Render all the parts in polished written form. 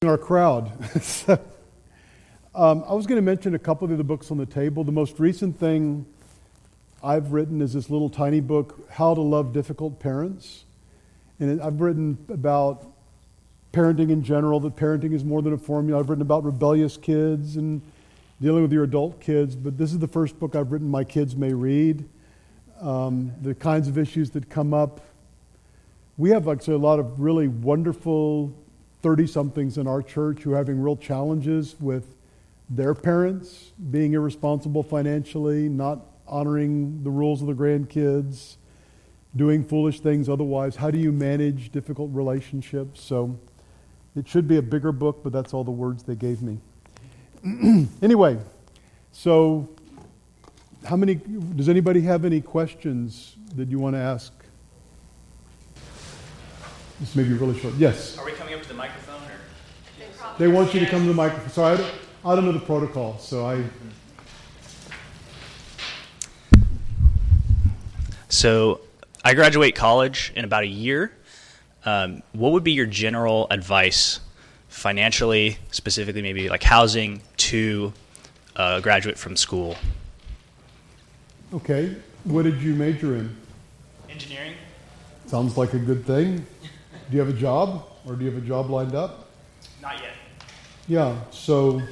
in our crowd. So, I was going to mention a couple of the books on the table. The most recent thing I've written is this little tiny book, How to Love Difficult Parents. And I've written about parenting in general, that parenting is more than a formula. I've written about rebellious kids and dealing with your adult kids, but this is the first book I've written my kids may read. The kinds of issues that come up. We have actually a lot of really wonderful 30-somethings in our church who are having real challenges with their parents being irresponsible financially, not honoring the rules of the grandkids, doing foolish things otherwise. How do you manage difficult relationships? So it should be a bigger book, but that's all the words they gave me. Anyway, so does anybody have any questions that you want to ask? This may be really short. Yes? Are we coming up to the microphone? Or? They want you to come to the microphone. Sorry, I don't know the protocol, so So I graduate college in about a year. What would be your general advice financially, specifically maybe like housing, to a graduate from school? Okay. What did you major in? Engineering. Sounds like a good thing. Do you have a job, or do you have a job lined up? Not yet. Yeah, so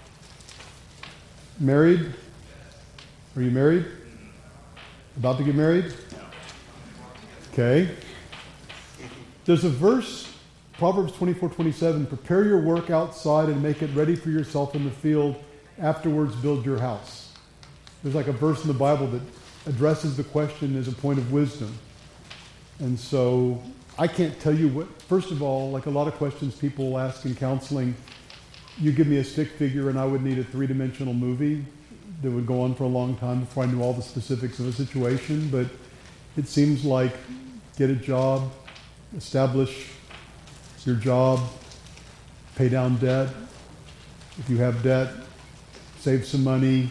married? Are you married? About to get married? No. Okay. There's a verse, Proverbs 24:27, prepare your work outside and make it ready for yourself in the field. Afterwards, build your house. There's like a verse in the Bible that addresses the question as a point of wisdom. And so I can't tell you what, first of all, like a lot of questions people ask in counseling, you give me a stick figure and I would need a three-dimensional movie that would go on for a long time before I knew all the specifics of a situation. But it seems like get a job, establish your job, pay down debt. If you have debt, save some money.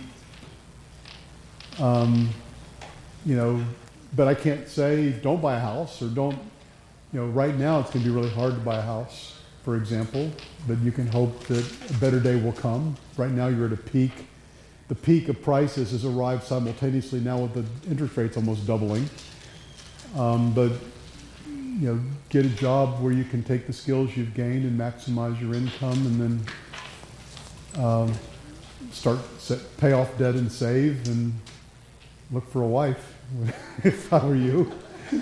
But I can't say don't buy a house or don't, right now it's going to be really hard to buy a house, for example, but you can hope that a better day will come. Right now you're at a peak. The peak of prices has arrived simultaneously now with the interest rates almost doubling. But get a job where you can take the skills you've gained and maximize your income, and then pay off debt and save, and look for a wife if I were you.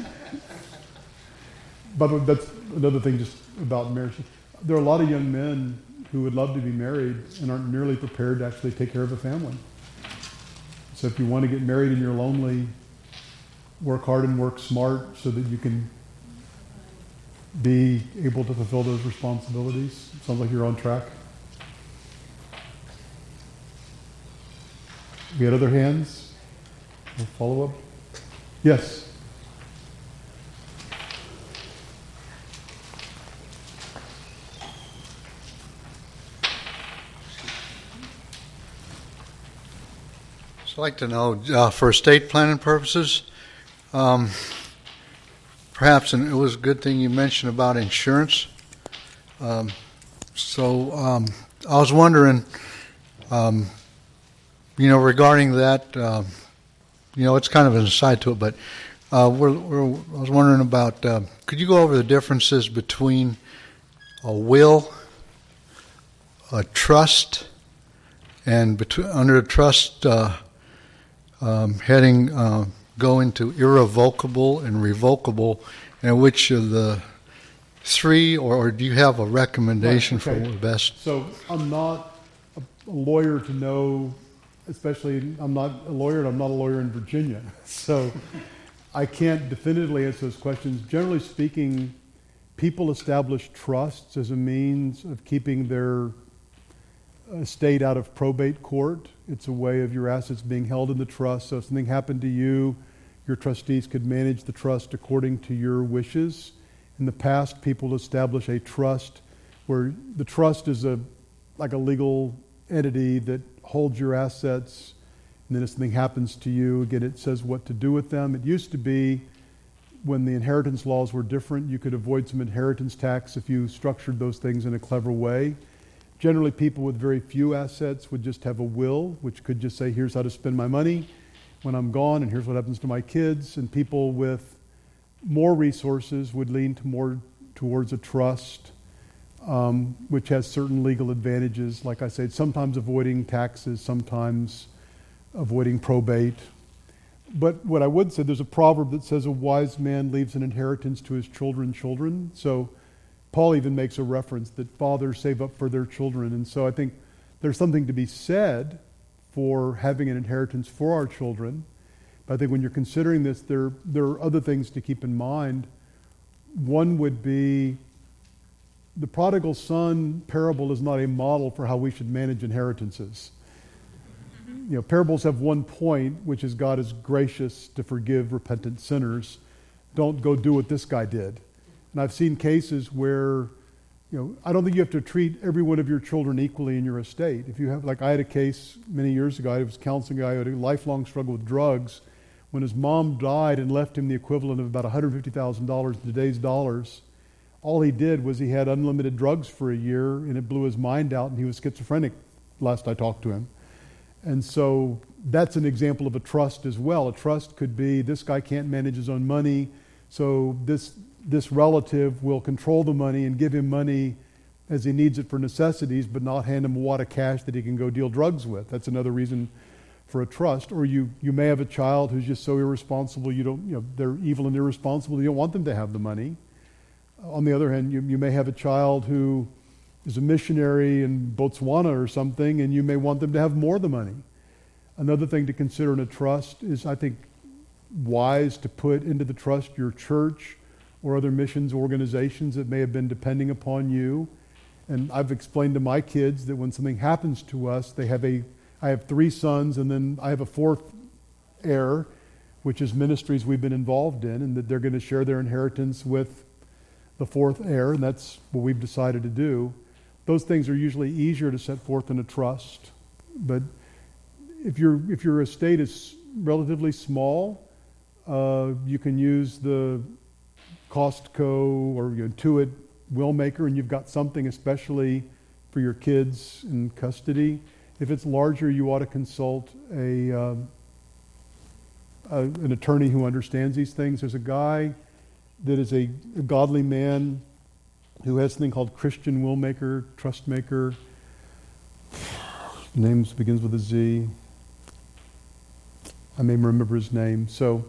But that's another thing just about marriage. There are a lot of young men who would love to be married and aren't nearly prepared to actually take care of a family. So if you want to get married and you're lonely, work hard and work smart so that you can be able to fulfill those responsibilities. Sounds like you're on track. We had other hands? A follow-up? Yes. I'd like to know, for estate planning purposes, perhaps, and it was a good thing you mentioned about insurance. I was wondering, regarding that, it's kind of an aside to it, but I was wondering about, could you go over the differences between a will, a trust, and under a trust heading go into irrevocable and revocable, and which of the three, or do you have a recommendation for the best? So I'm not a lawyer to know, especially I'm not a lawyer and I'm not a lawyer in Virginia. So I can't definitively answer those questions. Generally speaking, people establish trusts as a means of keeping their estate out of probate court. It's a way of your assets being held in the trust. So if something happened to you, your trustees could manage the trust according to your wishes. In the past, people establish a trust where the trust is like a legal entity that holds your assets, and then if something happens to you, again, it says what to do with them. It used to be when the inheritance laws were different, you could avoid some inheritance tax if you structured those things in a clever way. Generally, people with very few assets would just have a will, which could just say, here's how to spend my money when I'm gone, and here's what happens to my kids. And people with more resources would lean more towards a trust, which has certain legal advantages. Like I said, sometimes avoiding taxes, sometimes avoiding probate. But what I would say, there's a proverb that says a wise man leaves an inheritance to his children's children. So Paul even makes a reference that fathers save up for their children. And so I think there's something to be said for having an inheritance for our children. But I think when you're considering this, there are other things to keep in mind. One would be the prodigal son parable is not a model for how we should manage inheritances. Parables have one point, which is God is gracious to forgive repentant sinners. Don't go do what this guy did. And I've seen cases where, I don't think you have to treat every one of your children equally in your estate. If you have, like I had a case many years ago, I was counseling a guy who had a lifelong struggle with drugs. When his mom died and left him the equivalent of about $150,000 in today's dollars, all he did was he had unlimited drugs for a year, and it blew his mind out, and he was schizophrenic last I talked to him. And so that's an example of a trust as well. A trust could be this guy can't manage his own money, so this relative will control the money and give him money as he needs it for necessities, but not hand him a wad of cash that he can go deal drugs with. That's another reason for a trust. Or you may have a child who's just so irresponsible, they're evil and irresponsible, you don't want them to have the money. On the other hand, you may have a child who is a missionary in Botswana or something, and you may want them to have more of the money. Another thing to consider in a trust is, I think, wise to put into the trust your church or other missions organizations that may have been depending upon you. And I've explained to my kids that when something happens to us, I have 3 sons, and then I have a 4th heir, which is ministries we've been involved in, and that they're going to share their inheritance with the 4th heir, and that's what we've decided to do. Those things are usually easier to set forth in a trust. But if your estate is relatively small, you can use the Costco or Intuit will maker, and you've got something especially for your kids in custody. If it's larger, you ought to consult an attorney who understands these things. There's a guy that is a godly man who has something called Christian Willmaker, Trustmaker. Name begins with a Z. I may remember his name. So,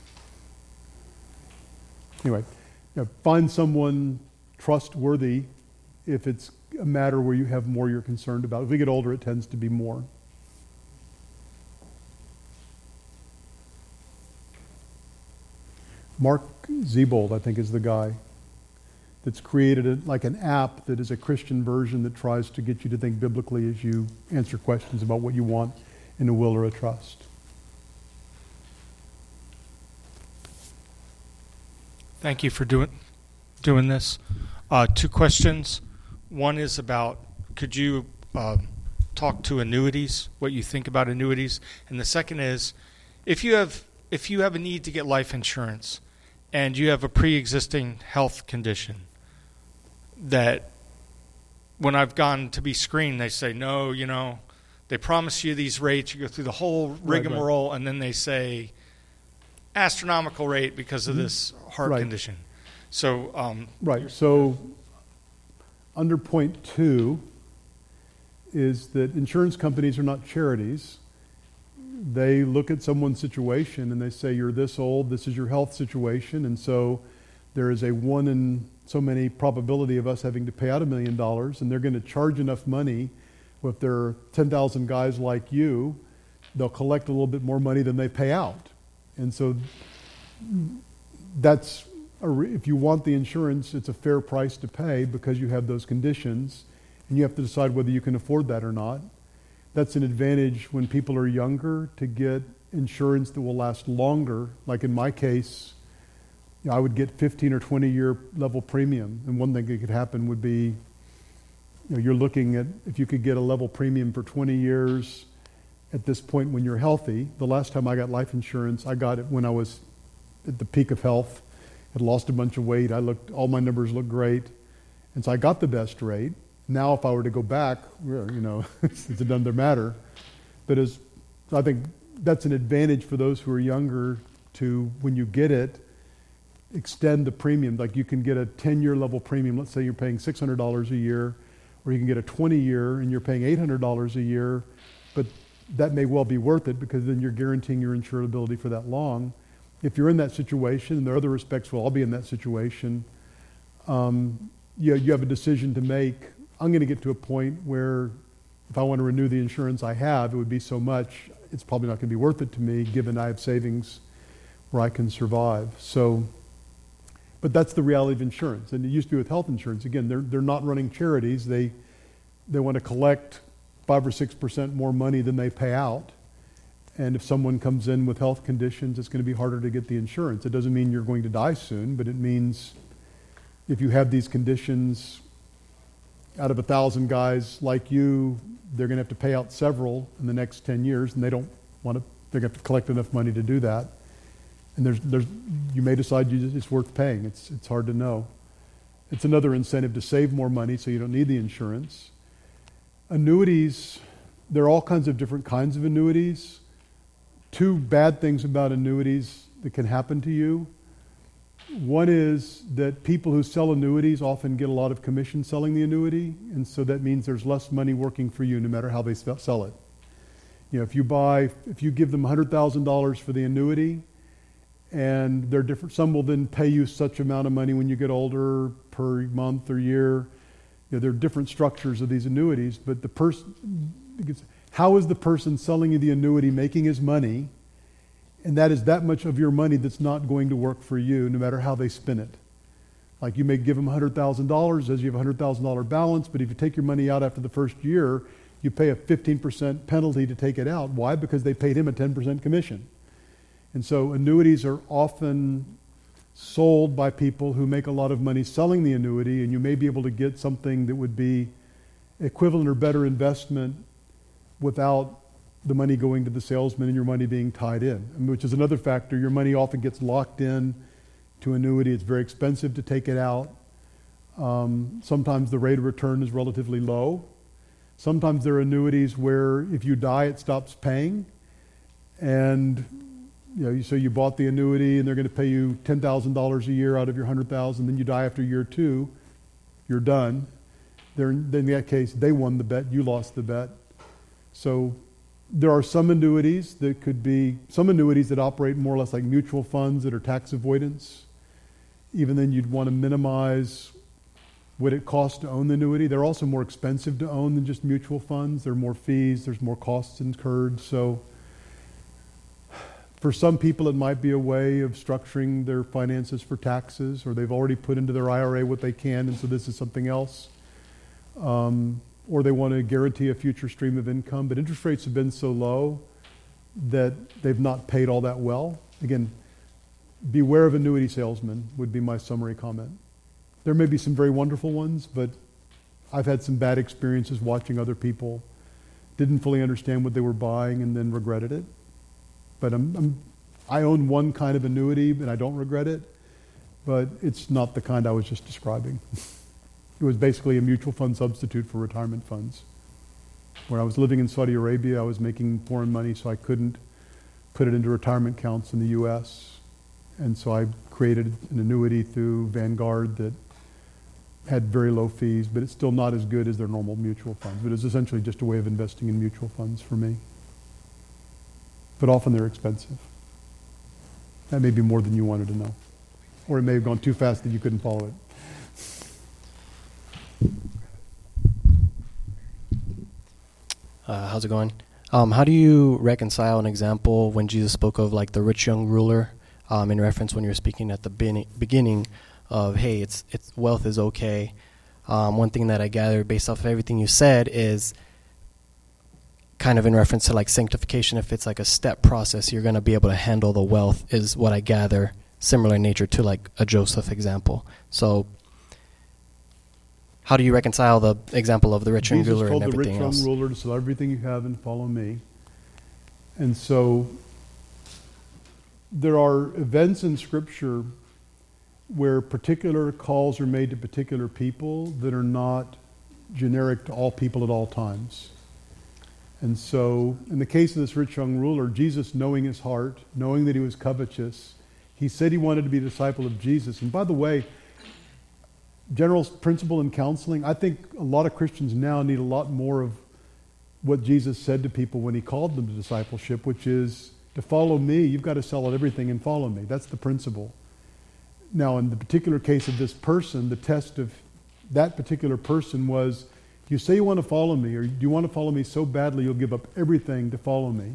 anyway, find someone trustworthy if it's a matter where you have more you're concerned about. If we get older, it tends to be more. Mark Zebold, I think, is the guy that's created an app that is a Christian version that tries to get you to think biblically as you answer questions about what you want in a will or a trust. Thank you for doing this. 2 questions. One is about, could you talk to annuities, what you think about annuities? And the second is, if you have a need to get life insurance and you have a pre-existing health condition that when I've gone to be screened, they say, no, they promise you these rates, you go through the whole rigmarole, and then they say astronomical rate because of this heart condition. So So under point 2 is that insurance companies are not charities. They look at someone's situation and they say, you're this old, this is your health situation, and so there is a 1 in so many probability of us having to pay out $1 million, and they're going to charge enough money. Well, if there are 10,000 guys like you, they'll collect a little bit more money than they pay out. And so if you want the insurance, it's a fair price to pay because you have those conditions, and you have to decide whether you can afford that or not. That's an advantage when people are younger to get insurance that will last longer. Like in my case, I would get 15 or 20 year level premium. And one thing that could happen would be, you're looking at if you could get a level premium for 20 years at this point when you're healthy. The last time I got life insurance, I got it when I was at the peak of health. had lost a bunch of weight. All my numbers looked great. And so I got the best rate. Now if I were to go back, it's another matter. But I think that's an advantage for those who are younger to, when you get it, extend the premium. Like you can get a 10-year level premium. Let's say you're paying $600 a year, or you can get a 20-year and you're paying $800 a year. But that may well be worth it because then you're guaranteeing your insurability for that long. If you're in that situation, and there are other respects we'll all be in that situation, you have a decision to make. I'm going to get to a point where if I want to renew the insurance I have, it would be so much, it's probably not going to be worth it to me given I have savings where I can survive. So, but that's the reality of insurance. And it used to be with health insurance. Again, they're not running charities. They want to collect 5 or 6% more money than they pay out. And if someone comes in with health conditions, it's going to be harder to get the insurance. It doesn't mean you're going to die soon, but it means if you have these conditions, out of 1,000 guys like you, they're going to have to pay out several in the next 10 years, and they're going to have to collect enough money to do that. And you may decide it's worth paying. It's hard to know. It's another incentive to save more money so you don't need the insurance. Annuities, there are all kinds of different kinds of annuities. 2 bad things about annuities that can happen to you. One is that people who sell annuities often get a lot of commission selling the annuity, and so that means there's less money working for you no matter how they sell it. If you give them $100,000 for the annuity, and they're different, some will then pay you such amount of money when you get older per month or year. There are different structures of these annuities, but how is the person selling you the annuity making his money? And that is that much of your money that's not going to work for you no matter how they spin it. Like you may give them $100,000 as you have a $100,000 balance, but if you take your money out after the first year, you pay a 15% penalty to take it out. Why? Because they paid him a 10% commission. And so annuities are often sold by people who make a lot of money selling the annuity, and you may be able to get something that would be equivalent or better investment without the money going to the salesman and your money being tied in, which is another factor. Your money often gets locked in to annuity. It's very expensive to take it out. Sometimes the rate of return is relatively low. Sometimes there are annuities where if you die, it stops paying. And so you bought the annuity and they're going to pay you $10,000 a year out of your $100,000. Then you die after year 2, you're done. Then in that case, they won the bet, you lost the bet. So there are some annuities that operate more or less like mutual funds that are tax avoidance. Even then, you'd want to minimize what it costs to own the annuity. They're also more expensive to own than just mutual funds. There are more fees, there's more costs incurred. So for some people, it might be a way of structuring their finances for taxes, or they've already put into their IRA what they can, and so this is something else. Or they want to guarantee a future stream of income, but interest rates have been so low that they've not paid all that well. Again, beware of annuity salesmen would be my summary comment. There may be some very wonderful ones, but I've had some bad experiences watching other people didn't fully understand what they were buying and then regretted it. But I own one kind of annuity and I don't regret it, but it's not the kind I was just describing. It was basically a mutual fund substitute for retirement funds. When I was living in Saudi Arabia, I was making foreign money, so I couldn't put it into retirement accounts in the U.S. And so I created an annuity through Vanguard that had very low fees, but it's still not as good as their normal mutual funds. But it's essentially just a way of investing in mutual funds for me. But often they're expensive. That may be more than you wanted to know. Or it may have gone too fast that you couldn't follow it. How's it going? How do you reconcile an example when Jesus spoke of like the rich young ruler in reference when you were speaking at the beginning of, hey, it's wealth is okay. One thing that I gather based off of everything you said is kind of in reference to like sanctification. If it's like a step process, you're going to be able to handle the wealth is what I gather, similar in nature to like a Joseph example. So how do you reconcile the example of the rich young ruler and everything else? Jesus told the rich young ruler to sell everything you have and follow me. And so there are events in Scripture where particular calls are made to particular people that are not generic to all people at all times. And so, in the case of this rich young ruler, Jesus, knowing his heart, knowing that he was covetous, he said he wanted to be a disciple of Jesus. And by the way, general principle in counseling, I think a lot of Christians now need a lot more of what Jesus said to people when he called them to discipleship, which is, to follow me, you've got to sell out everything and follow me. That's the principle. Now, in the particular case of this person, the test of that particular person was, you say you want to follow me, or do you want to follow me so badly you'll give up everything to follow me?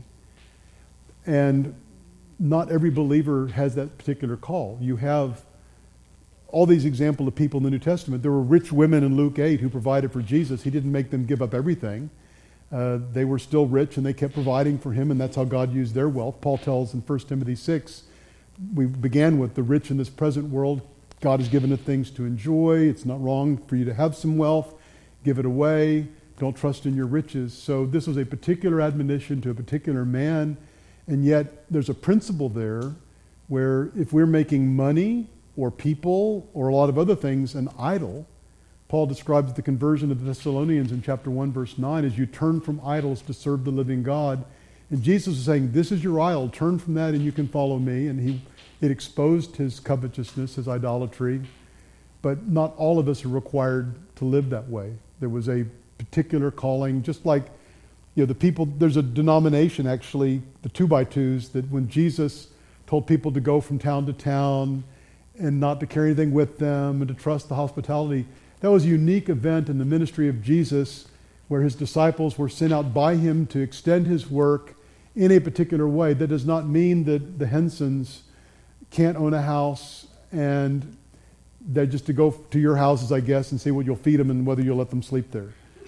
And not every believer has that particular call. You have all these examples of people in the New Testament. There were rich women in Luke 8 who provided for Jesus. He didn't make them give up everything. They were still rich and they kept providing for him, and that's how God used their wealth. Paul tells in 1 Timothy 6, we began with the rich in this present world. God has given us things to enjoy. It's not wrong for you to have some wealth. Give it away. Don't trust in your riches. So this was a particular admonition to a particular man, and yet there's a principle there where if we're making money or people or a lot of other things an idol, Paul describes the conversion of the Thessalonians in chapter 1, verse 9, as you turn from idols to serve the living God. And Jesus is saying, this is your idol. Turn from that and you can follow me. And it exposed his covetousness, his idolatry. But not all of us are required to live that way. There was a particular calling, just like, the people, there's a denomination actually, the 2x2s, that when Jesus told people to go from town to town and not to carry anything with them and to trust the hospitality, that was a unique event in the ministry of Jesus where his disciples were sent out by him to extend his work in a particular way. That does not mean that the Hensons can't own a house and they're just to go to your houses, I guess, and see what you'll feed them and whether you'll let them sleep there.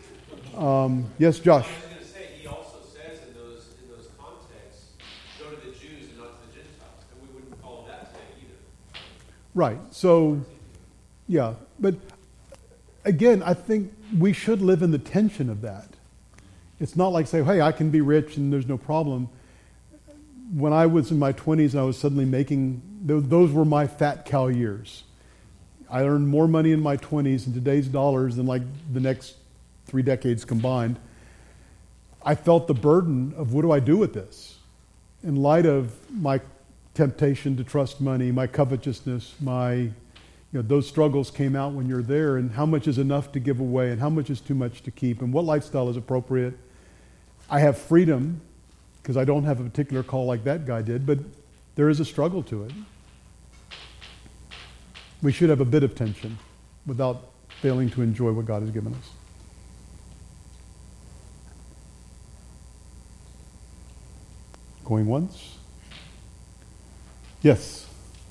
Yes, Josh? I was going to say, he also says in those contexts, go to the Jews and not to the Gentiles. And we wouldn't follow that today either. Right. So, yeah. But again, I think we should live in the tension of that. It's not like say, hey, I can be rich and there's no problem. When I was in my 20s and I was suddenly making, those were my fat cow years. I earned more money in my 20s in today's dollars than like the next 3 decades combined. I felt the burden of what do I do with this? In light of my temptation to trust money, my covetousness, those struggles came out when you're there, and how much is enough to give away and how much is too much to keep and what lifestyle is appropriate. I have freedom because I don't have a particular call like that guy did, but there is a struggle to it. We should have a bit of tension without failing to enjoy what God has given us. Going once? Yes.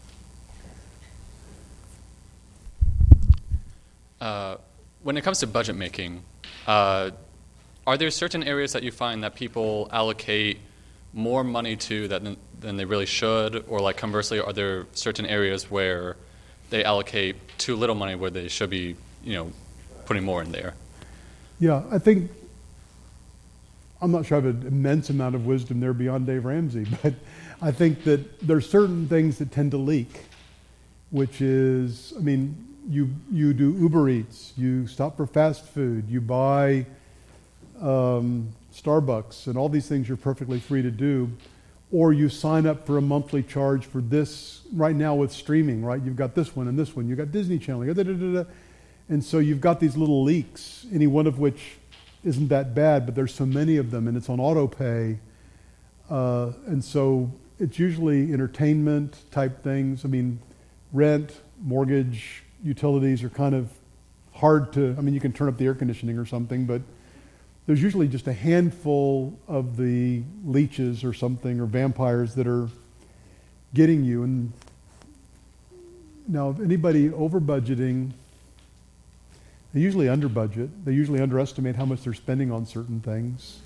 When it comes to budget making, are there certain areas that you find that people allocate more money to than they really should? Or like conversely, are there certain areas where they allocate too little money where they should be, putting more in there? Yeah, I think, I'm not sure I have an immense amount of wisdom there beyond Dave Ramsey, but I think that there are certain things that tend to leak, which is, you do Uber Eats, you stop for fast food, you buy Starbucks, and all these things you're perfectly free to do, or you sign up for a monthly charge for this. Right now with streaming, right? You've got this one and this one. You've got Disney Channel, and so you've got these little leaks, any one of which isn't that bad, but there's so many of them, and it's on auto pay, and so it's usually entertainment type things. Rent, mortgage, utilities are kind of hard to, you can turn up the air conditioning or something, but there's usually just a handful of the leeches or something, or vampires that are getting you. And now, if anybody over budgeting, they usually under budget. They usually underestimate how much they're spending on certain things.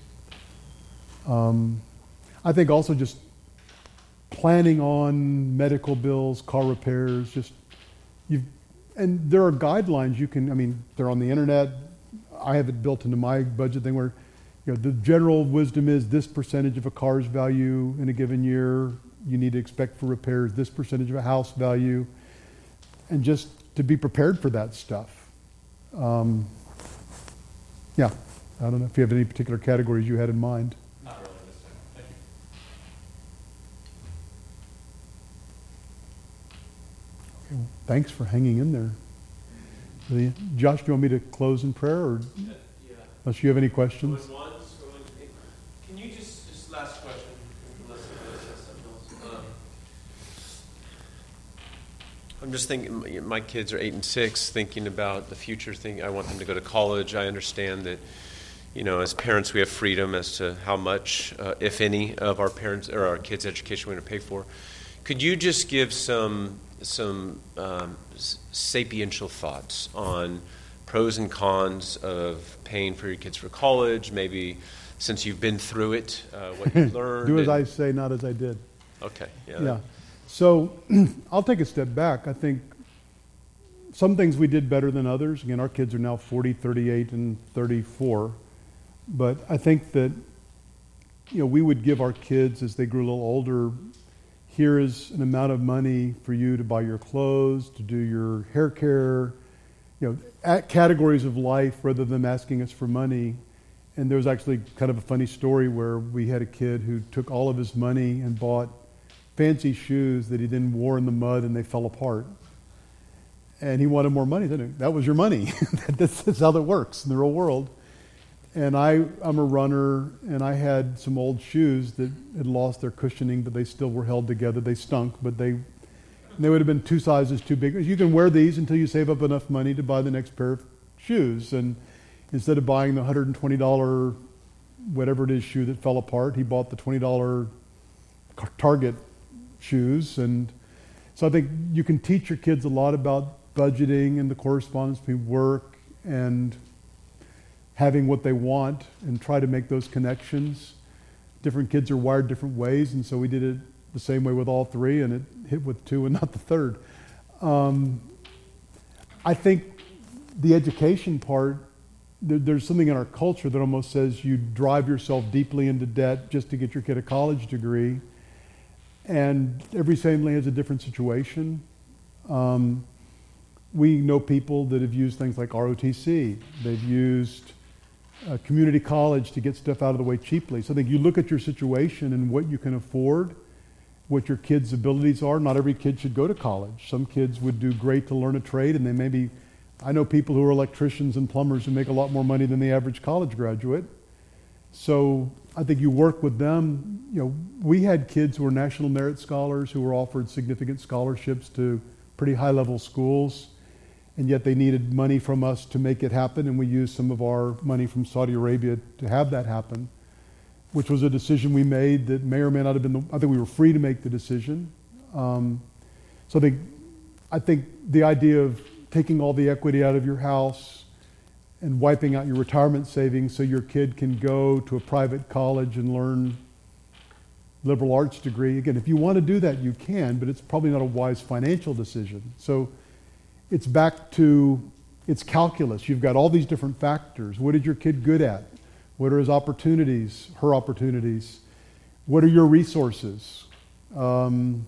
I think also just planning on medical bills, car repairs, and there are guidelines you can, they're on the internet. I have it built into my budget thing where, the general wisdom is this percentage of a car's value in a given year you need to expect for repairs, this percentage of a house value. and just to be prepared for that stuff. Yeah, I don't know if you have any particular categories you had in mind. Not really this time. Thank you. Okay, well, thanks for hanging in there. Josh, do you want me to close in prayer, or Yeah. unless you have any questions? Going once, going, can you just last question, unless somebody else has something else? I'm just thinking, my kids are 8 and 6, thinking about the future thing. I want them to go to college. I understand that, as parents, we have freedom as to how much, if any, of our parents or our kids' education we're going to pay for. Could you just give some sapiential thoughts on pros and cons of paying for your kids for college, maybe since you've been through it, what you've learned? Do as I say, not as I did. Okay. Yeah. So I'll take a step back. I think some things we did better than others. Again, our kids are now 40, 38, and 34. But I think that, we would give our kids, as they grew a little older, here is an amount of money for you to buy your clothes, to do your hair care, at categories of life rather than asking us for money. And there was actually kind of a funny story where we had a kid who took all of his money and bought fancy shoes that he then wore in the mud and they fell apart. And he wanted more money. That was your money. That's how that works in the real world. And I'm a runner, and I had some old shoes that had lost their cushioning, but they still were held together. They stunk, but they would have been 2 sizes too big. You can wear these until you save up enough money to buy the next pair of shoes. And instead of buying the $120 whatever it is shoe that fell apart, he bought the $20 Target shoes. And so I think you can teach your kids a lot about budgeting and the correspondence between work and having what they want, and try to make those connections. Different kids are wired different ways, and so we did it the same way with all 3, and it hit with 2 and not the 3rd. I think the education part, there's something in our culture that almost says you drive yourself deeply into debt just to get your kid a college degree, and every family has a different situation. We know people that have used things like ROTC. They've used community college to get stuff out of the way cheaply. So I think you look at your situation and what you can afford, what your kids' abilities are. Not every kid should go to college. Some kids would do great to learn a trade, and I know people who are electricians and plumbers who make a lot more money than the average college graduate. So I think you work with them. We had kids who were national merit scholars who were offered significant scholarships to pretty high-level schools, and yet they needed money from us to make it happen, and we used some of our money from Saudi Arabia to have that happen, which was a decision we made that may or may not have been I think we were free to make the decision. So I think the idea of taking all the equity out of your house and wiping out your retirement savings so your kid can go to a private college and learn liberal arts degree. Again, if you want to do that, you can, but it's probably not a wise financial decision. So it's back to, it's calculus. You've got all these different factors. What is your kid good at? What are his opportunities, her opportunities? What are your resources? And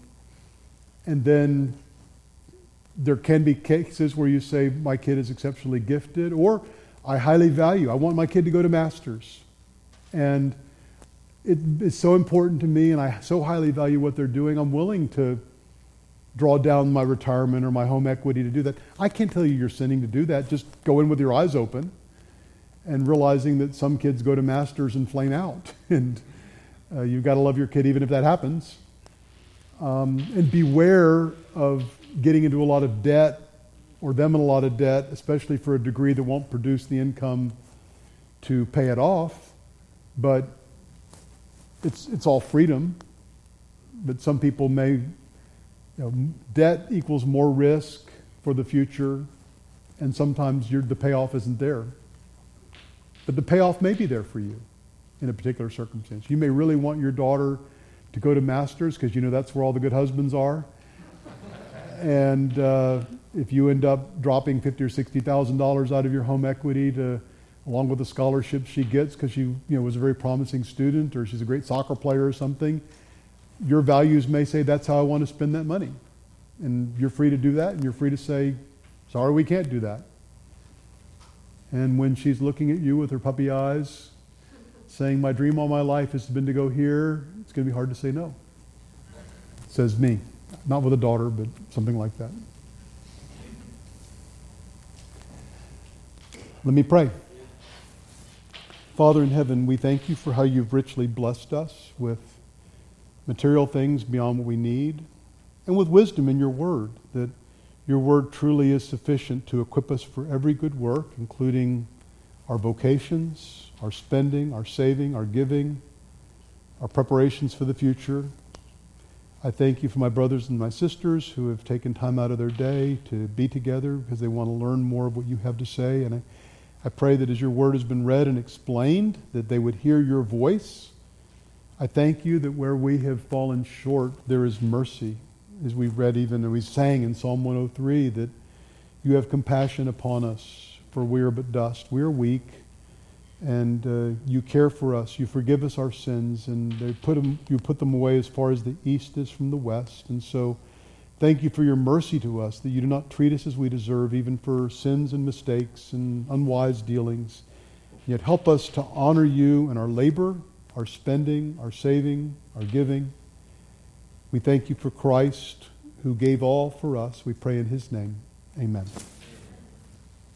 then there can be cases where you say, my kid is exceptionally gifted, or I highly value, I want my kid to go to masters. And it's so important to me, and I so highly value what they're doing, I'm willing to draw down my retirement or my home equity to do that. I can't tell you you're sinning to do that. Just go in with your eyes open and realizing that some kids go to masters and flame out. And you've got to love your kid even if that happens. And beware of getting into a lot of debt or them in a lot of debt, especially for a degree that won't produce the income to pay it off. But it's all freedom. But some people may... debt equals more risk for the future, and sometimes the payoff isn't there. But the payoff may be there for you in a particular circumstance. You may really want your daughter to go to masters because that's where all the good husbands are. And if you end up dropping $50,000 or $60,000 out of your home equity along with the scholarship she gets because she was a very promising student, or she's a great soccer player or something, your values may say that's how I want to spend that money. And you're free to do that, and you're free to say, sorry, we can't do that. And when she's looking at you with her puppy eyes, saying, my dream all my life has been to go here, it's going to be hard to say no. Says me. Not with a daughter, but something like that. Let me pray. Father in heaven, we thank you for how you've richly blessed us with material things beyond what we need, and with wisdom in your word, that your word truly is sufficient to equip us for every good work, including our vocations, our spending, our saving, our giving, our preparations for the future. I thank you for my brothers and my sisters who have taken time out of their day to be together because they want to learn more of what you have to say. And I pray that as your word has been read and explained, that they would hear your voice. I thank you that where we have fallen short, there is mercy. As we read even, and we sang in Psalm 103, that you have compassion upon us, for we are but dust. We are weak, and you care for us. You forgive us our sins, and you put them away as far as the east is from the west. And so thank you for your mercy to us, that you do not treat us as we deserve, even for sins and mistakes and unwise dealings. Yet help us to honor you in our labor, our spending, our saving, our giving. We thank you for Christ, who gave all for us. We pray in his name. Amen.